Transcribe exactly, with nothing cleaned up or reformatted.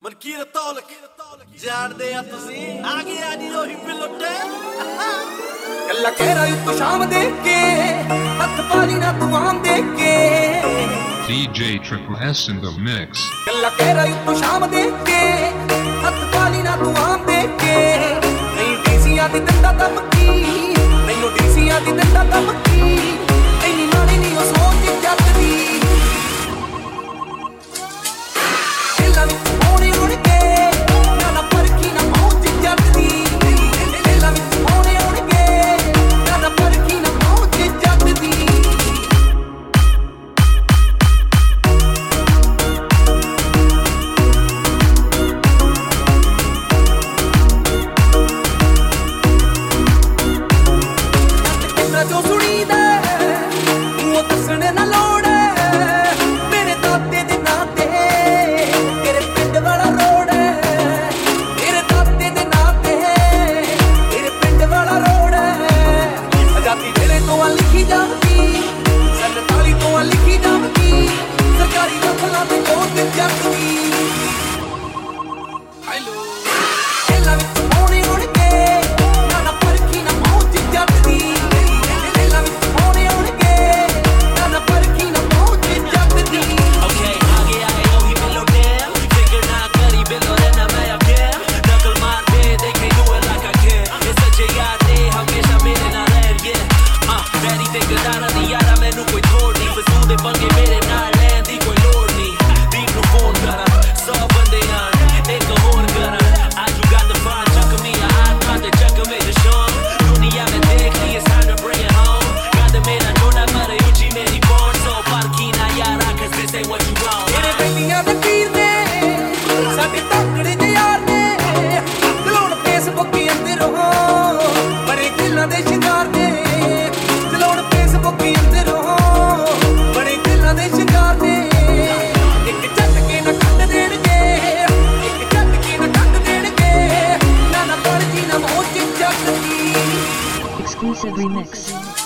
ਮਨਕੀਰਤ ਤੌਲਕ ਜਾਣਦੇ ਆ ਤੁਸੀਂ ਆ ਗਿਆ ਜੀ ਉਹੀ ਪਿਲੁੱਟੇ ਕੱਲਾ ਕਹਿਰਾ ਉੱਤੋਂ ਸ਼ਾਮ ਦੇ ਕੇ ਹੱਥ ਪਾਲੀ ਨਾ ਤੂੰ ਆਮ ਦੇ ਕੇ D J Triple S in the mix. ਕੱਲਾ ਕਹਿਰਾ ਉੱਤੋਂ ਸ਼ਾਮ ਦੇ ਕੇ ਹੱਥ ਪਾਲੀ ਨਾ ਤੂੰ ਆਮ ਦੇ ਕੇ ਨਹੀਂ ਡੀਸੀਆਂ ਦੀ ਦੰਦਾ ਧਮਕੀ ਮੈਨੂੰ ਡੀਸੀਆਂ ਦੀ ਦੰਦਾ ਧਮਕੀ ਇੰਨੀ ਮਾੜੀ ਨਹੀਂ ਉਹ ਸੋਚ ਜੱਟ ਦੀ ਇਹਨਾਂ ਵਿੱਚ ਹੋਣੀ ਉੜ ਕੇ ਨਾ ਨਾ ਪਰਖੀ ਨਾ ਪਹੁੰਚ ਜੱਟ ਦੀ ਇਹਨਾਂ ਵਿੱਚ ਹੋਣੀ ਉੜ ਕੇ ਨਾ ਨਾ ਪਰਖੀ ਨਾ ਪਹੁੰਚ ਜੱਟ ਦੀ ਜੋ ਸੁਣੀਦਾ ਉਹ ਦੱਸਣ ਨਾ ਲੋੜ ਮੇਰੇ ਦਾਤੇ ਦੇ ਨਾਂ ਤੇ ਤੇਰੇ ਪਿੰਡ ਵਾਲਾ ਰੋਡ ਮੇਰੇ ਦਾਤੇ ਦੇ ਨਾਂ ਤੇ ਤੇਰੇ ਪਿੰਡ ਵਾਲਾ ਰੋਡ ਆਜ਼ਾਦੀ ਵੇਲੇ ਤੋਂ ਆ ਲਿਖੀ ਜਾਂਦੀ ਸੰਤਾਲੀ ਤੋਂ ਆ ਲਿਖੀ ਜਾਂਦੀ ਸਰਕਾਰੀ ਦਫ਼ਤਰਾਂ ਤੇ ਜੋਤ ਜਗਦੀ ਹੈਲੋ ਇਹਨਾਂ ਵਿੱਚ ਹੋਣੀ ਉੜ ਕੇ ਨਾ ਨਾ ਪਰਖੀ ਨਾ ਪਹੁੰਚ ਜਗਦੀ Exclusive remix.